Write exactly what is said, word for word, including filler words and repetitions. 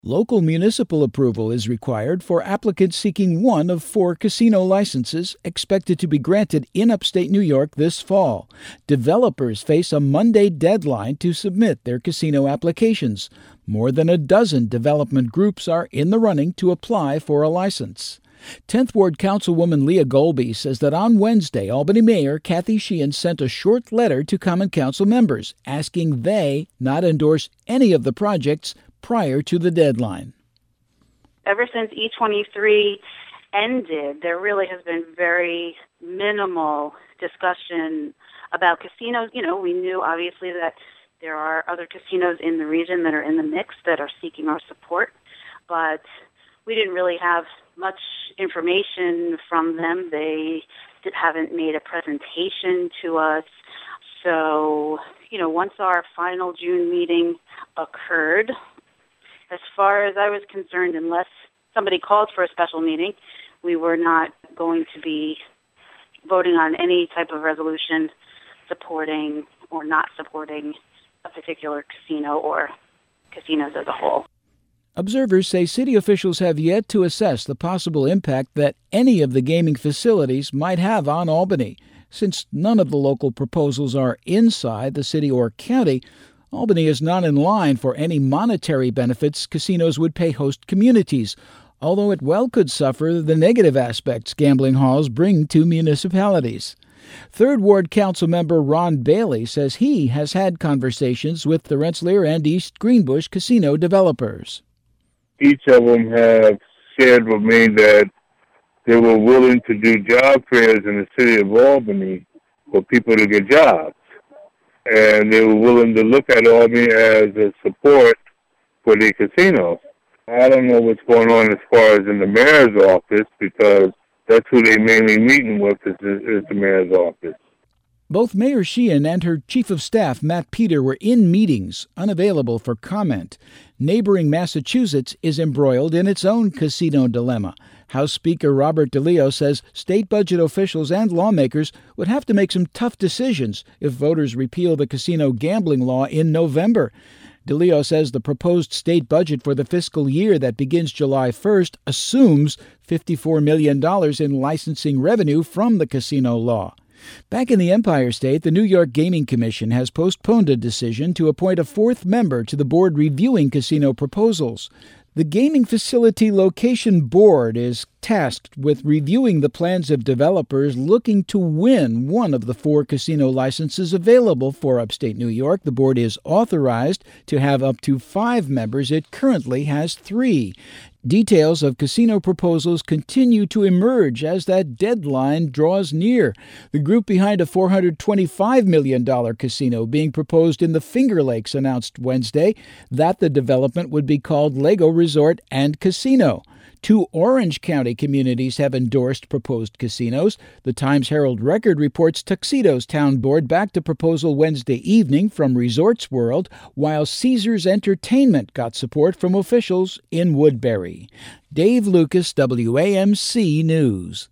Local municipal approval is required for applicants seeking one of four casino licenses expected to be granted in upstate New York this fall. Developers face a Monday deadline to submit their casino applications. More than a dozen development groups are in the running to apply for a license. tenth Ward Councilwoman Leah Golby says that on Wednesday, Albany Mayor Kathy Sheehan sent a short letter to Common Council members asking they not endorse any of the projects prior to the deadline. Ever since E twenty-three ended, there really has been very minimal discussion about casinos. You know, we knew obviously that there are other casinos in the region that are in the mix that are seeking our support, but we didn't really have much information from them. They haven't made a presentation to us. So, you know, once our final June meeting occurred, as far as I was concerned, unless somebody called for a special meeting, we were not going to be voting on any type of resolution supporting or not supporting a particular casino or casinos as a whole. Observers say city officials have yet to assess the possible impact that any of the gaming facilities might have on Albany. Since none of the local proposals are inside the city or county, Albany is not in line for any monetary benefits casinos would pay host communities, although it well could suffer the negative aspects gambling halls bring to municipalities. third Ward Council member Ron Bailey says he has had conversations with the Rensselaer and East Greenbush casino developers. Each of them have shared with me that they were willing to do job fairs in the city of Albany for people to get jobs. And they were willing to look at Albany as a support for the casinos. I don't know what's going on as far as in the mayor's office, because that's who they mainly meeting with is, is the mayor's office. Both Mayor Sheehan and her chief of staff, Matt Peter, were in meetings, unavailable for comment. Neighboring Massachusetts is embroiled in its own casino dilemma. House Speaker Robert DeLeo says state budget officials and lawmakers would have to make some tough decisions if voters repeal the casino gambling law in November. DeLeo says the proposed state budget for the fiscal year that begins July first assumes fifty-four million dollars in licensing revenue from the casino law. Back in the Empire State, the New York Gaming Commission has postponed a decision to appoint a fourth member to the board reviewing casino proposals. The Gaming Facility Location Board is tasked with reviewing the plans of developers looking to win one of the four casino licenses available for upstate New York. The board is authorized to have up to five members. It currently has three. Details of casino proposals continue to emerge as that deadline draws near. The group behind a four hundred twenty-five million dollars casino being proposed in the Finger Lakes announced Wednesday that the development would be called Lego Resort and Casino. Two Orange County communities have endorsed proposed casinos. The Times-Herald Record reports Tuxedo's town board backed a proposal Wednesday evening from Resorts World, while Caesars Entertainment got support from officials in Woodbury. Dave Lucas, W A M C News.